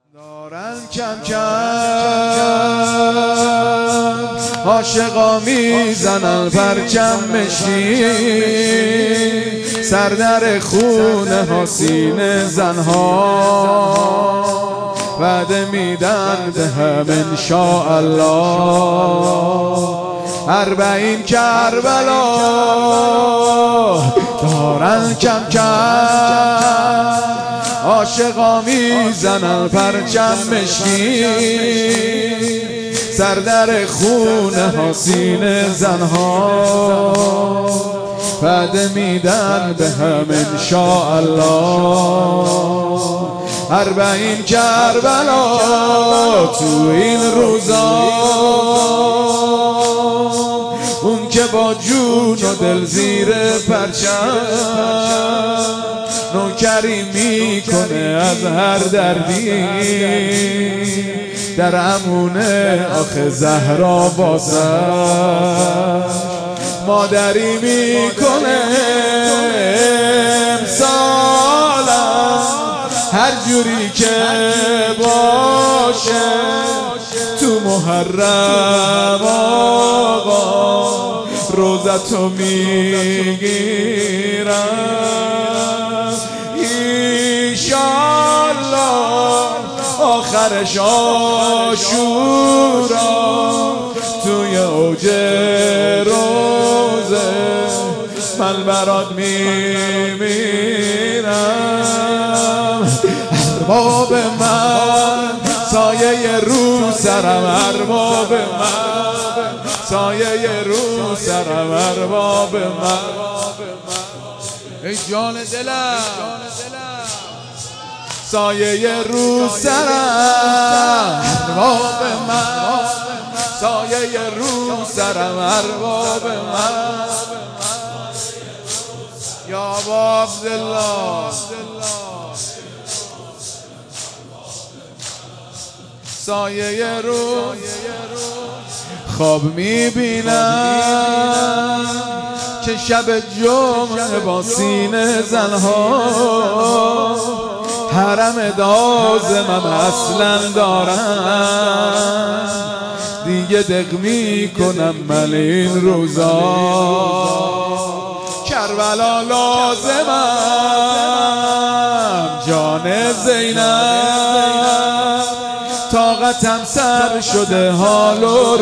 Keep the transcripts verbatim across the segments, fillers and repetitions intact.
دارن کم کم عاشقا میزنن پرچم مشکی، سر در خونه ها سینه زنها وعده میدن به هم انشاءالله. اربعین کربلا دارن کم کم عاشقا میزنن پرچم مشکی، سر در خونه ها سینه زنها وعده میدن به هم انشاءالله. اربعین کربلا تو این روزا، اون که با جون و دل زیر پرچم نوکری میکنه از هر دردی، در امونه آخه زهرا واسه مادری میکنه امسالم هر جوری که باشه تو محرم آقا روزتو میگیرم ایشالله آخرش عاشورا توی اوج روزه من برات میمیرم. ارباب من سایه رو سرم، ارباب من سایه رو سرم، ارباب من ای جان دلم سایه رو سرم، ارباب من سایه رو سرم، ارباب من یا با عبدالله سایه رو خواب میبینم که شب جمعه با سینه زنها حرم دازمم اصلا دارم، دیگه دق میکنم من این روزا. کربلا لازمم جان زینب، طاقتم سر شده حال و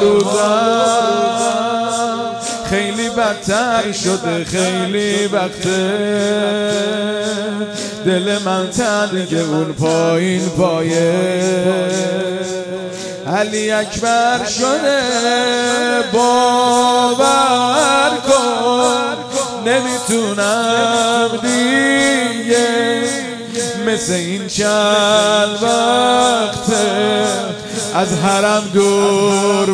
روزم خیلی بدتر شده، خیلی وقته دل من تنگ اون پایین پایه علی اکبر شده. باور کن نمیتونم دیگه مثل این چند وقته از حرم دور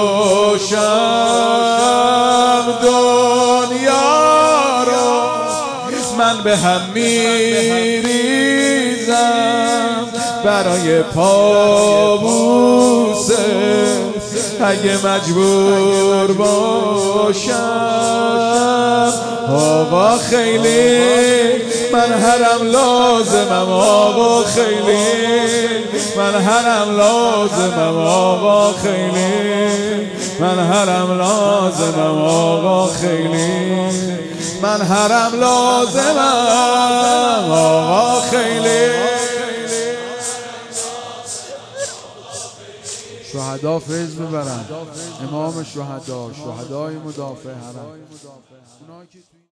باشم. دنیا رو من به هم میریزم برای پابوسه اگه مجبور باشم. آقا خیلی من حرم لازمم، آقا خیلی من حرم لازمم، آقا خیلی من حرم لازمم، آقا خیلی من حرم لازمم، آقا خیلی. شهدا فیض ببرن، امام شهدا، شهدای مدافع حرم.